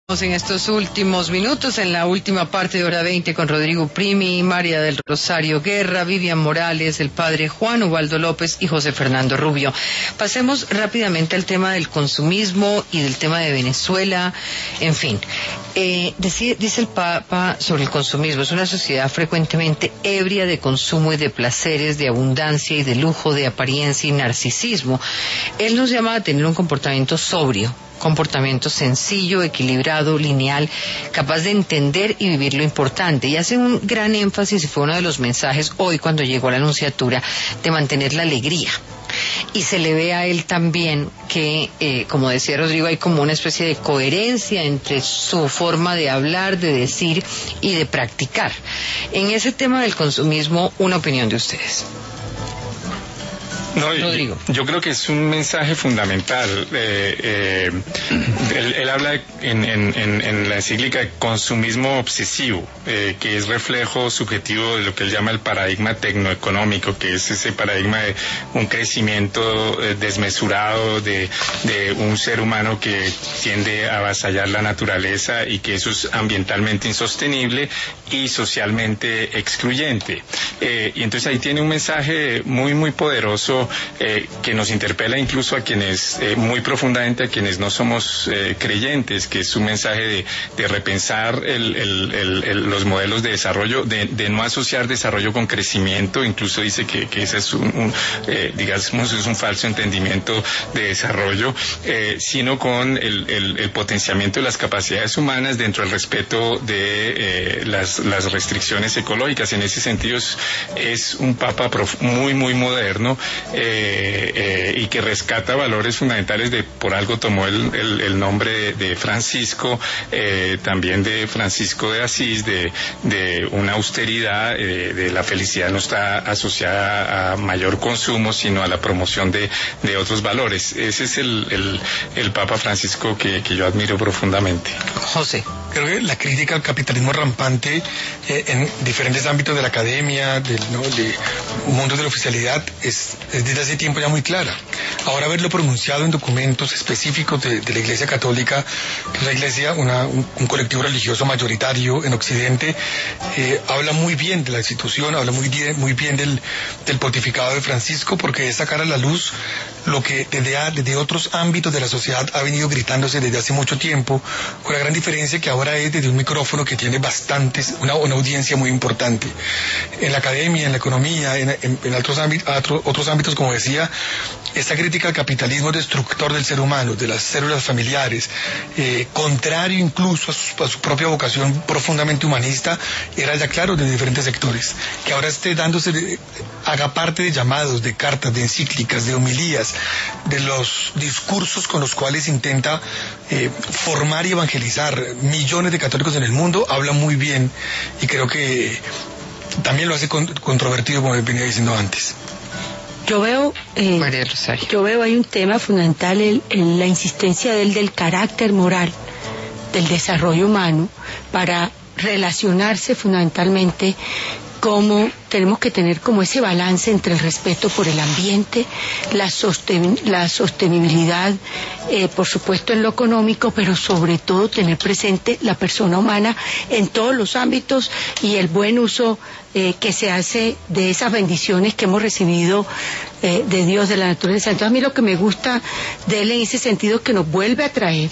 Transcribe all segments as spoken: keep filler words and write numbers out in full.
En estos últimos minutos, en la última parte de Hora veinte, con Rodrigo Primi, María del Rosario Guerra, Vivian Morales, el padre Juan Ubaldo López y José Fernando Rubio. Pasemos rápidamente al tema del consumismo y del tema de Venezuela. En fin, eh, dice, dice el Papa sobre el consumismo: es una sociedad frecuentemente ebria de consumo y de placeres, de abundancia y de lujo, de apariencia y narcisismo. Él nos llama a tener un comportamiento sobrio, comportamiento sencillo, equilibrado, lineal, capaz de entender y vivir lo importante, y hace un gran énfasis, y fue uno de los mensajes hoy cuando llegó a la Nunciatura, de mantener la alegría. Y se le ve a él también que, eh, como decía Rodrigo, hay como una especie de coherencia entre su forma de hablar, de decir y de practicar. En ese tema del consumismo, una opinión de ustedes. No, Rodrigo. Yo creo que es un mensaje fundamental. Eh, eh, él, él habla en, en, en, en la encíclica de consumismo obsesivo, eh, que es reflejo subjetivo de lo que él llama el paradigma tecnoeconómico, que es ese paradigma de un crecimiento eh, desmesurado de, de un ser humano que tiende a avasallar la naturaleza, y que eso es ambientalmente insostenible y socialmente excluyente. Eh, y entonces ahí tiene un mensaje muy, muy poderoso, Eh, que nos interpela incluso a quienes, eh, muy profundamente a quienes no somos eh, creyentes, que es un mensaje de, de repensar el, el, el, el, los modelos de desarrollo, de, de no asociar desarrollo con crecimiento. Incluso dice que, que ese es un, un eh, digamos, es un falso entendimiento de desarrollo, eh, sino con el, el, el potenciamiento de las capacidades humanas dentro del respeto de eh, las, las restricciones ecológicas. En ese sentido es, es un papa prof, muy, muy moderno, Eh, eh, y que rescata valores fundamentales. De por algo tomó el, el, el nombre de, de Francisco, eh, también de Francisco de Asís, de, de una austeridad, eh, de la felicidad no está asociada a mayor consumo, sino a la promoción de, de otros valores. Ese es el, el, el Papa Francisco que, que yo admiro profundamente. José. Creo que la crítica al capitalismo rampante eh, en diferentes ámbitos de la academia, del ¿no? de mundo de la oficialidad, es, es desde hace tiempo ya muy clara. Ahora verlo pronunciado en documentos específicos de, de la Iglesia Católica, que es una iglesia, una, un, un colectivo religioso mayoritario en Occidente, eh, habla muy bien de la institución, habla muy bien, muy bien del, del pontificado de Francisco, porque es sacar a la luz lo que desde, desde otros ámbitos de la sociedad ha venido gritándose desde hace mucho tiempo, con la gran diferencia que ahora es desde un micrófono que tiene bastantes, una, una audiencia muy importante. En la academia, en la economía, en, en, en otros, ámbitos, otros ámbitos, como decía, esta crítica al capitalismo destructor del ser humano, de las células familiares, eh, contrario incluso a su, a su propia vocación profundamente humanista, era ya claro de diferentes sectores. Que ahora esté dándose, haga parte de llamados, de cartas, de encíclicas, de homilías, de los discursos con los cuales intenta eh, formar y evangelizar millones de católicos en el mundo, habla muy bien, y creo que también lo hace con, controvertido, como venía diciendo antes. Yo veo, eh, María del Rosario. yo veo hay un tema fundamental en, en la insistencia del, del carácter moral, del desarrollo humano, para relacionarse fundamentalmente, como tenemos que tener como ese balance entre el respeto por el ambiente, la, sosten la sostenibilidad, eh, por supuesto en lo económico, pero sobre todo tener presente la persona humana en todos los ámbitos, y el buen uso eh, que se hace de esas bendiciones que hemos recibido eh, de Dios, de la naturaleza. Entonces a mí lo que me gusta de él en ese sentido es que nos vuelve a traer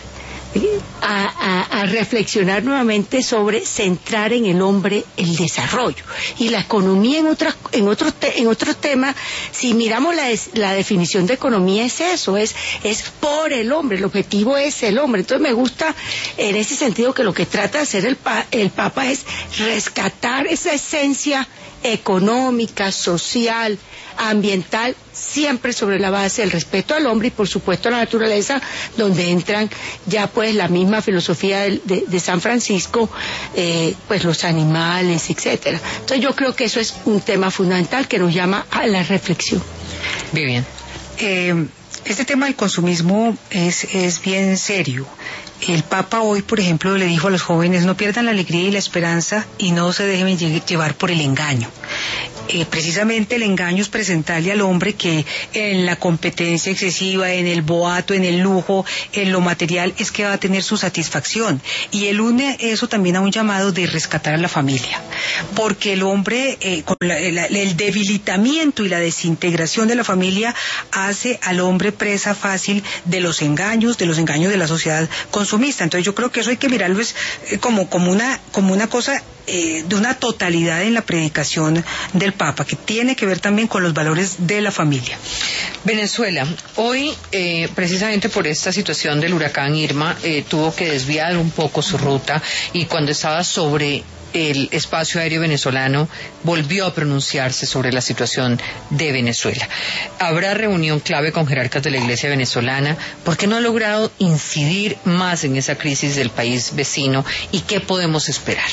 A, a, a reflexionar nuevamente sobre centrar en el hombre el desarrollo y la economía en otras en otros te, en otros temas. Si miramos la, la definición de economía, es eso, es es por el hombre, el objetivo es el hombre. Entonces me gusta en ese sentido que lo que trata de hacer el, el Papa es rescatar esa esencia económica, social, ambiental, siempre sobre la base del respeto al hombre y por supuesto a la naturaleza, donde entran ya pues la misma filosofía de, de, de San Francisco, eh, pues los animales, etcétera. Entonces yo creo que eso es un tema fundamental que nos llama a la reflexión. Vivian. Eh, este tema del consumismo es, es bien serio. El Papa hoy, por ejemplo, le dijo a los jóvenes: no pierdan la alegría y la esperanza y no se dejen llevar por el engaño. eh, precisamente el engaño es presentarle al hombre que en la competencia excesiva, en el boato, en el lujo, en lo material, es que va a tener su satisfacción. Y él une eso también a un llamado de rescatar a la familia, porque el hombre, eh, con la, la, el debilitamiento y la desintegración de la familia hace al hombre presa fácil de los engaños, de los engaños de la sociedad consumista. Entonces yo creo que eso hay que mirarlo es, eh, como, como, una, como una cosa eh, de una totalidad en la predicación del Papa, que tiene que ver también con los valores de la familia. Venezuela, hoy eh, precisamente por esta situación del huracán Irma eh, tuvo que desviar un poco su ruta, y cuando estaba sobre el espacio aéreo venezolano volvió a pronunciarse sobre la situación de Venezuela. Habrá reunión clave con jerarcas de la Iglesia venezolana. ¿Por qué no ha logrado incidir más en esa crisis del país vecino, y qué podemos esperar?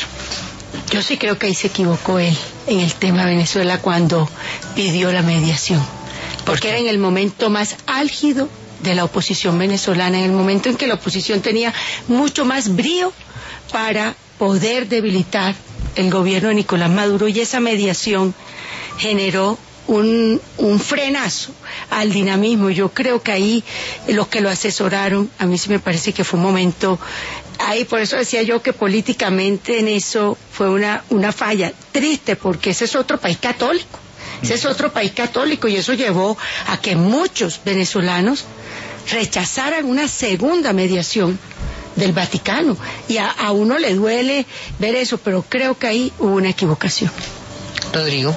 Yo sí creo que ahí se equivocó él en el tema de Venezuela cuando pidió la mediación, porque era en el momento más álgido de la oposición venezolana, en el momento en que la oposición tenía mucho más brío para poder debilitar el gobierno de Nicolás Maduro, y esa mediación generó un, un frenazo al dinamismo. Yo creo que ahí los que lo asesoraron, a mí sí me parece que fue un momento, ahí por eso decía yo que políticamente en eso fue una, una falla triste, porque ese es otro país católico, ese es otro país católico, y eso llevó a que muchos venezolanos rechazaran una segunda mediación del Vaticano, y a, a uno le duele ver eso, pero creo que ahí hubo una equivocación. Rodrigo.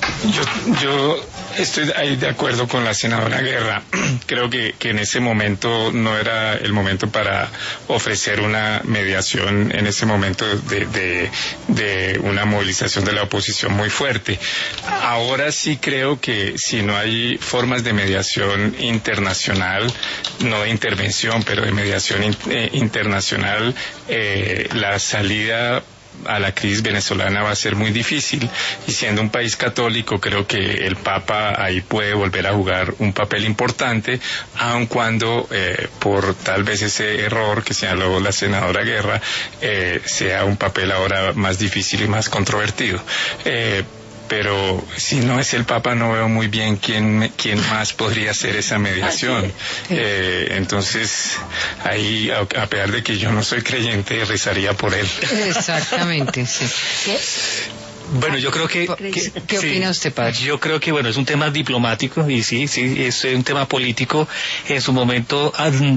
Yo, yo estoy ahí de acuerdo con la senadora Guerra. Creo que, que en ese momento no era el momento para ofrecer una mediación, en ese momento de, de, de una movilización de la oposición muy fuerte. Ahora sí creo que si no hay formas de mediación internacional, no de intervención, pero de mediación in, eh, internacional, eh, la salida a la crisis venezolana va a ser muy difícil, y siendo un país católico creo que el Papa ahí puede volver a jugar un papel importante, aun cuando eh, por tal vez ese error que señaló la senadora Guerra eh, sea un papel ahora más difícil y más controvertido. Eh, pero si no es el Papa, no veo muy bien quién, quién más podría hacer esa mediación. Eh, entonces, ahí, a, a pesar de que yo no soy creyente, rezaría por él. Exactamente, sí. ¿Qué? Bueno, yo creo que... ¿Qué, ¿qué opina sí, usted, padre? Yo creo que, bueno, es un tema diplomático, y sí, sí, es un tema político. En su momento...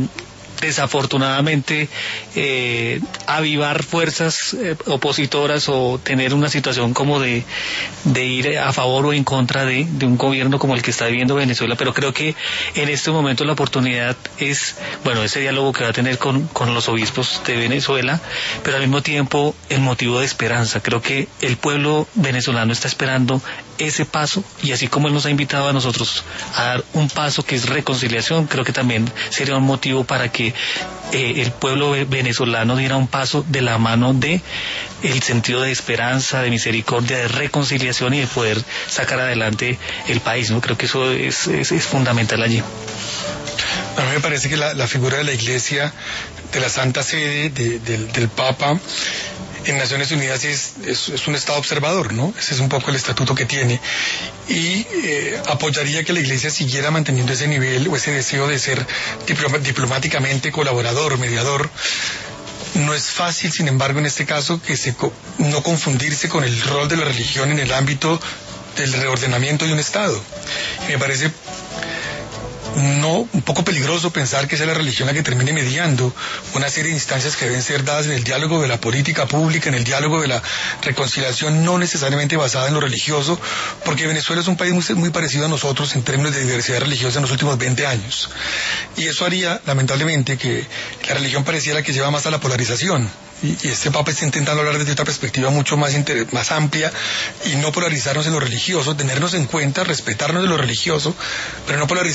desafortunadamente eh, avivar fuerzas eh, opositoras o tener una situación como de, de ir a favor o en contra de, de un gobierno como el que está viviendo Venezuela, pero creo que en este momento la oportunidad es, bueno, ese diálogo que va a tener con, con los obispos de Venezuela, pero al mismo tiempo el motivo de esperanza. Creo que el pueblo venezolano está esperando ese paso, y así como él nos ha invitado a nosotros a dar un paso que es reconciliación, creo que también sería un motivo para que eh, el pueblo venezolano diera un paso de la mano de el sentido de esperanza, de misericordia, de reconciliación, y de poder sacar adelante el país, ¿no? Creo que eso es, es, es fundamental allí. A mí me parece que la, la figura de la Iglesia, de la Santa Sede, de, del, del Papa en Naciones Unidas es, es, es un Estado observador, ¿no? Ese es un poco el estatuto que tiene. Y eh, apoyaría que la Iglesia siguiera manteniendo ese nivel o ese deseo de ser diploma, diplomáticamente colaborador, mediador. No es fácil, sin embargo, en este caso, que se no confundirse con el rol de la religión en el ámbito del reordenamiento de un Estado. Y me parece no un poco peligroso pensar que sea la religión la que termine mediando una serie de instancias que deben ser dadas en el diálogo de la política pública, en el diálogo de la reconciliación, no necesariamente basada en lo religioso, porque Venezuela es un país muy, muy parecido a nosotros en términos de diversidad religiosa en los últimos veinte años. Y eso haría, lamentablemente, que la religión pareciera que lleva más a la polarización. Y, y este Papa está intentando hablar desde otra perspectiva mucho más, inter, más amplia, y no polarizarnos en lo religioso, tenernos en cuenta, respetarnos de lo religioso, pero no polarizarnos a partir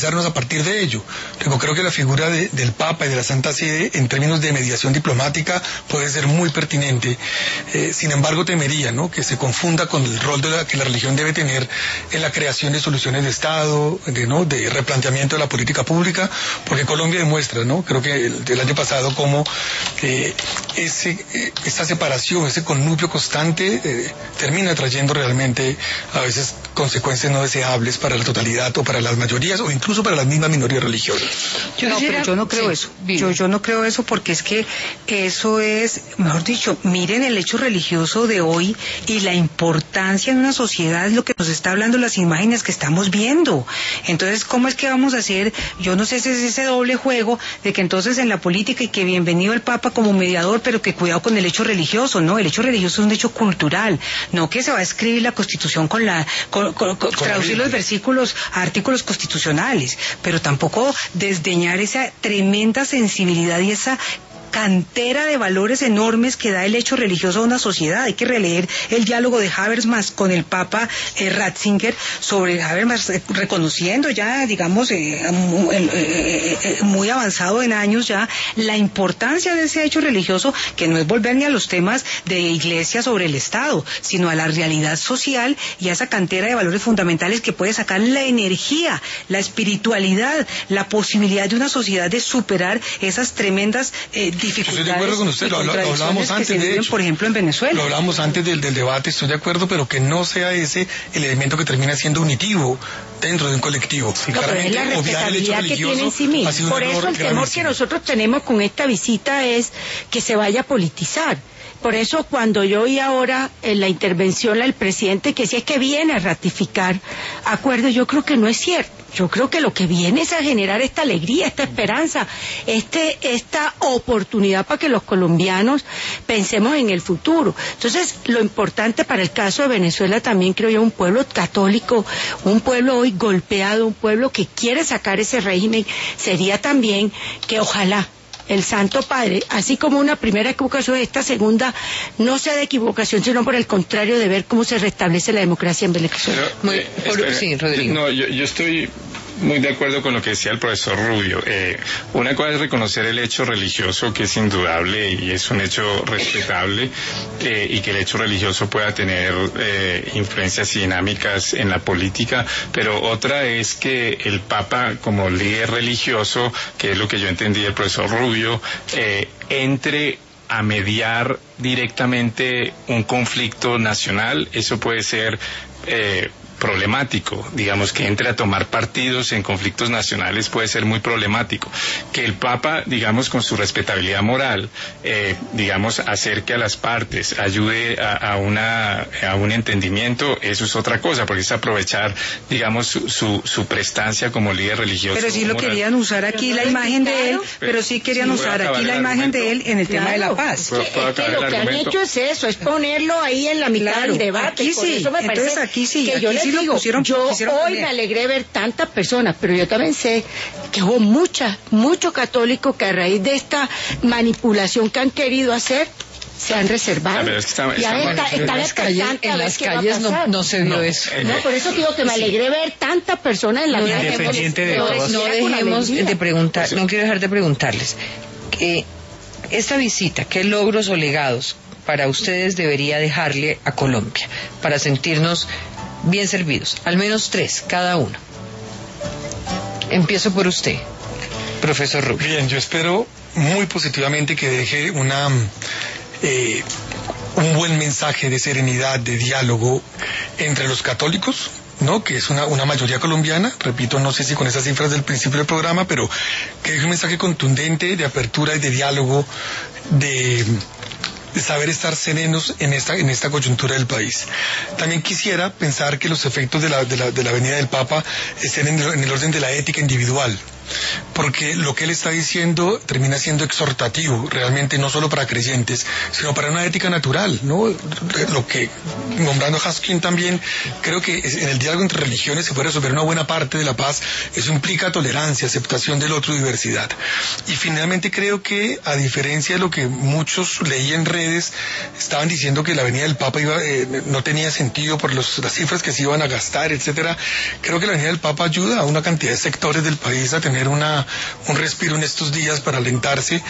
partir de ello. Luego creo que la figura de, del Papa y de la Santa Sede en términos de mediación diplomática puede ser muy pertinente. Eh, sin embargo, temería, ¿no?, que se confunda con el rol de la, que la religión debe tener en la creación de soluciones de Estado, de, ¿no?, de replanteamiento de la política pública, porque Colombia demuestra, ¿no?, creo que el, el año pasado, cómo eh, ese, eh, esa separación, ese connubio constante eh, termina trayendo realmente a veces consecuencias no deseables para la totalidad o para las mayorías o incluso para las mismas minorías religiosas. Yo no, pero yo no creo sí, eso. Yo, yo no creo eso porque es que eso es, mejor dicho, miren el hecho religioso de hoy y la importancia en una sociedad es lo que nos está hablando las imágenes que estamos viendo. Entonces, ¿cómo es que vamos a hacer? Yo no sé si es ese doble juego de que entonces en la política y que bienvenido el Papa como mediador, pero que cuidado con el hecho religioso. No, el hecho religioso es un hecho cultural, no que se va a escribir la Constitución con la con, con, con, traducir los versículos a artículos constitucionales, pero tampoco desdeñar esa tremenda sensibilidad y esa cantera de valores enormes que da el hecho religioso a una sociedad. Hay que releer el diálogo de Habermas con el Papa eh, Ratzinger sobre Habermas eh, reconociendo ya, digamos, eh, muy, eh, eh, muy avanzado en años ya, la importancia de ese hecho religioso, que no es volver ni a los temas de iglesia sobre el Estado, sino a la realidad social y a esa cantera de valores fundamentales que puede sacar la energía, la espiritualidad, la posibilidad de una sociedad de superar esas tremendas eh, dificultades. Estoy de acuerdo con usted, lo, lo hablábamos antes, de hecho, por ejemplo, en Venezuela. Lo hablábamos antes del, del debate, estoy de acuerdo, pero que no sea ese el elemento que termina siendo unitivo dentro de un colectivo. Sí, no, claramente, pero es la obviar el hecho religioso que tiene en sí mismo. Por eso el temor que nosotros tenemos con esta visita es que se vaya a politizar. Por eso cuando yo oí ahora en la intervención del presidente que si es que viene a ratificar acuerdos, yo creo que no es cierto. Yo creo que lo que viene es a generar esta alegría, esta esperanza, este, esta oportunidad para que los colombianos pensemos en el futuro. Entonces, lo importante para el caso de Venezuela también, creo yo, un pueblo católico, un pueblo hoy golpeado, un pueblo que quiere sacar ese régimen, sería también que ojalá el Santo Padre, así como una primera equivocación, esta segunda no sea de equivocación, sino por el contrario de ver cómo se restablece la democracia en Venezuela. Pero, Muy, eh, por, espera, sí, Rodrigo. No, yo, yo estoy muy de acuerdo con lo que decía el profesor Rubio. Eh, una cosa es reconocer el hecho religioso, que es indudable y es un hecho respetable, eh, y que el hecho religioso pueda tener eh, influencias y dinámicas en la política, pero otra es que el Papa, como líder religioso, que es lo que yo entendí del profesor Rubio, eh, entre a mediar directamente un conflicto nacional. Eso puede ser eh, problemático, digamos, que entre a tomar partidos en conflictos nacionales puede ser muy problemático. Que el Papa, digamos, con su respetabilidad moral, eh, digamos, acerque a las partes, ayude a, a una a un entendimiento, eso es otra cosa, porque es aprovechar, digamos, su, su, su prestancia como líder religioso. Pero sí lo moral. Querían usar aquí la imagen de él, pero sí querían sí, usar aquí la imagen de él en el claro. tema de la paz. Es que, es que lo que han hecho es eso, es ponerlo ahí en la mitad claro. del debate. Aquí sí, eso me entonces aquí sí, que aquí yo sí digo, pusieron, yo hoy poner. Me alegré ver tantas personas, pero yo también sé que hubo muchas, muchos católicos que a raíz de esta manipulación que han querido hacer, se han reservado. Ver, es que está, ya está, está, en está las calles, en las calles no, no se vio no, eso. No, por eso digo que me alegré ver tantas personas en la no, calle. De no, no, no dejemos de preguntar, no quiero dejar de preguntarles. Eh, esta visita, ¿qué logros o legados para ustedes debería dejarle a Colombia para sentirnos bien servidos? Al menos tres, cada uno. Empiezo por usted, profesor Rubio. Bien, yo espero muy positivamente que deje una eh, un buen mensaje de serenidad, de diálogo entre los católicos, ¿no? Que es una, una mayoría colombiana, repito, no sé si con esas cifras del principio del programa, pero que deje un mensaje contundente de apertura y de diálogo, de de saber estar serenos en esta en esta coyuntura del país. También quisiera pensar que los efectos de la de la, de la venida del Papa estén en el, en el orden de la ética individual. porque lo que él está diciendo termina siendo exhortativo, realmente no solo para creyentes, sino para una ética natural, ¿no? Lo que, nombrando Haskin también, creo que en el diálogo entre religiones se puede resolver una buena parte de la paz. Eso implica tolerancia, aceptación del otro, diversidad. Y finalmente creo que, a diferencia de lo que muchos leí en redes, estaban diciendo que la venida del Papa iba, eh, no tenía sentido por los, las cifras que se iban a gastar, etcétera. Creo que la venida del Papa ayuda a una cantidad de sectores del país a tener una, un respiro en estos días para alentarse,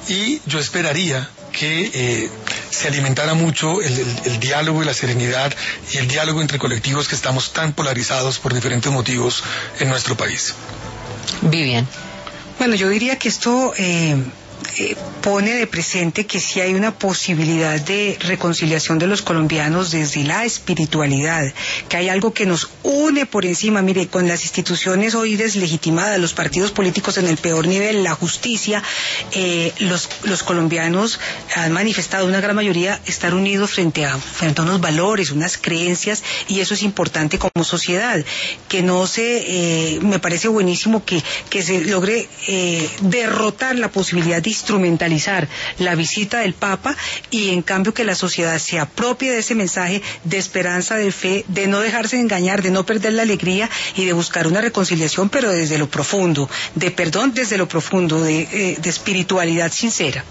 y yo esperaría que eh, se alimentara mucho el, el, el diálogo y la serenidad y el diálogo entre colectivos que estamos tan polarizados por diferentes motivos en nuestro país. Vivian. Bueno, yo diría que esto eh, eh, pone de presente que sí hay una posibilidad de reconciliación de los colombianos desde la espiritualidad, que hay algo que nos une por encima. Mire, con las instituciones hoy deslegitimadas, los partidos políticos en el peor nivel, la justicia, eh, los, los colombianos han manifestado, una gran mayoría, estar unidos frente a, frente a unos valores, unas creencias, y eso es importante como sociedad. Que no se, eh, me parece buenísimo que, que se logre eh, derrotar la posibilidad de instrumentalizar la visita del Papa, y en cambio que la sociedad se apropie de ese mensaje de esperanza, de fe, de no dejarse engañar, de no perder la alegría y de buscar una reconciliación, pero desde lo profundo, de perdón desde lo profundo, de, eh, de espiritualidad sincera.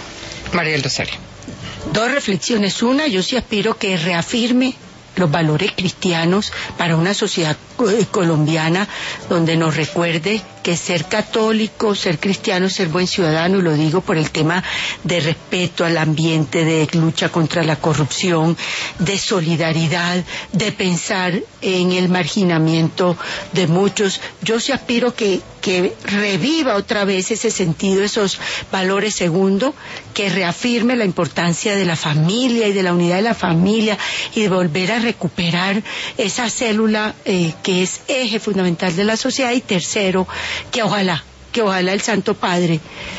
María del Rosario. Dos reflexiones. Una, yo sí aspiro que reafirme los valores cristianos para una sociedad eh, colombiana donde nos recuerde que ser católico, ser cristiano, ser buen ciudadano, y lo digo por el tema de respeto al ambiente, de lucha contra la corrupción, de solidaridad, de pensar en el marginamiento de muchos. Yo sí aspiro que, que reviva otra vez ese sentido, esos valores. Segundo, que reafirme la importancia de la familia y de la unidad de la familia, y de volver a recuperar esa célula eh, que es eje fundamental de la sociedad. Y tercero, que ojalá, que ojalá el Santo Padre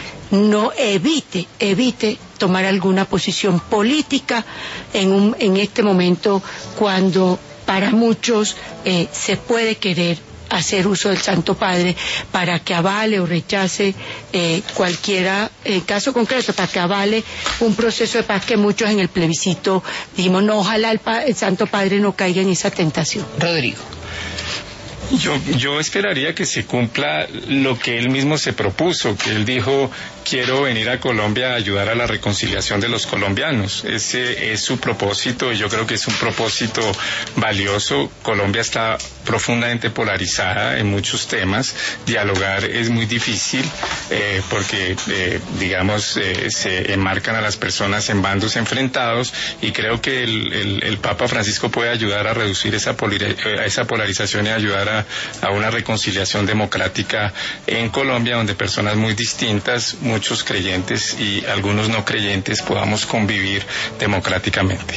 no evite, evite tomar alguna posición política en, un, en este momento, cuando para muchos eh, se puede querer hacer uso del Santo Padre para que avale o rechace eh, cualquiera eh, caso concreto, para que avale un proceso de paz que muchos en el plebiscito dijimos, no, ojalá el, pa el Santo Padre no caiga en esa tentación. Rodrigo. Yo, yo esperaría que se cumpla lo que él mismo se propuso, que él dijo, quiero venir a Colombia a ayudar a la reconciliación de los colombianos. Ese es su propósito, y yo creo que es un propósito valioso. Colombia está profundamente polarizada en muchos temas. Dialogar es muy difícil eh, porque, eh, digamos, eh, se enmarcan a las personas en bandos enfrentados, y creo que el, el, el Papa Francisco puede ayudar a reducir esa, a esa polarización y ayudar a, a una reconciliación democrática en Colombia, donde personas muy distintas, muchos creyentes y algunos no creyentes, podamos convivir democráticamente.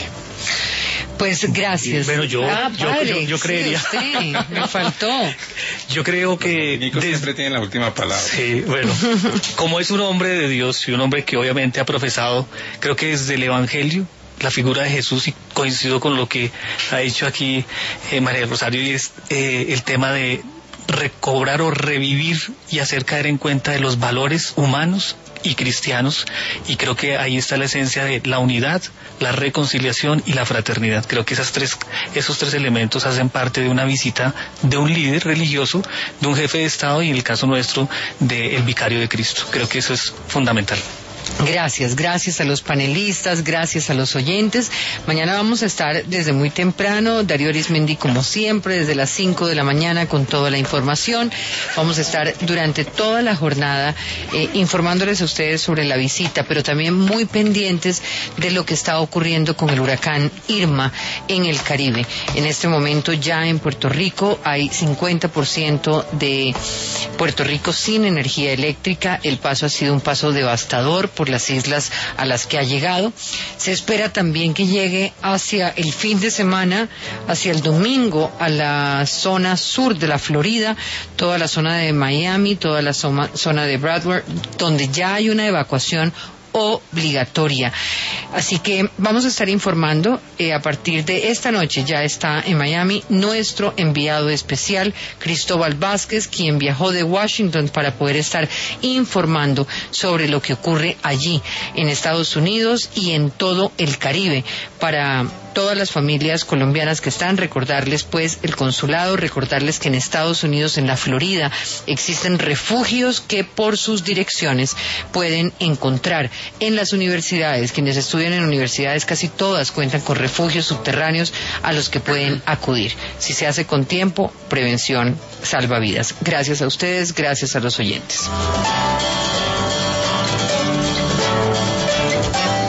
Pues gracias. Bueno, yo, ah, yo, padre, yo, yo creería. Sí, usted, me faltó. Yo creo que. Nico des... siempre tiene la última palabra. Sí, bueno. Como es un hombre de Dios y un hombre que obviamente ha profesado, creo que desde el Evangelio, la figura de Jesús, y coincido con lo que ha dicho aquí eh, María del Rosario, y es eh, el tema de recobrar o revivir y hacer caer en cuenta de los valores humanos y cristianos, y creo que ahí está la esencia de la unidad, la reconciliación y la fraternidad. Creo que esas tres, esos tres elementos hacen parte de una visita de un líder religioso, de un jefe de Estado, y en el caso nuestro del vicario de Cristo. Creo que eso es fundamental. Gracias, gracias a los panelistas, gracias a los oyentes. Mañana vamos a estar desde muy temprano, Darío Arizmendi como siempre, desde las cinco de la mañana con toda la información. Vamos a estar durante toda la jornada eh, informándoles a ustedes sobre la visita, pero también muy pendientes de lo que está ocurriendo con el huracán Irma en el Caribe. En este momento ya en Puerto Rico hay cincuenta por ciento de Puerto Rico sin energía eléctrica. El paso ha sido un paso devastador por las islas a las que ha llegado. Se espera también que llegue hacia el fin de semana, hacia el domingo, a la zona sur de la Florida, toda la zona de Miami, toda la zona de Broward, donde ya hay una evacuación obligatoria. Así que vamos a estar informando eh, a partir de esta noche. Ya está en Miami nuestro enviado especial, Cristóbal Vázquez, quien viajó de Washington para poder estar informando sobre lo que ocurre allí en Estados Unidos y en todo el Caribe. Para todas las familias colombianas que están, recordarles pues el consulado, recordarles que en Estados Unidos, en la Florida, existen refugios que por sus direcciones pueden encontrar. En las universidades, quienes estudian en universidades, casi todas cuentan con refugios subterráneos a los que pueden acudir. Si se hace con tiempo, prevención salva vidas. Gracias a ustedes, gracias a los oyentes.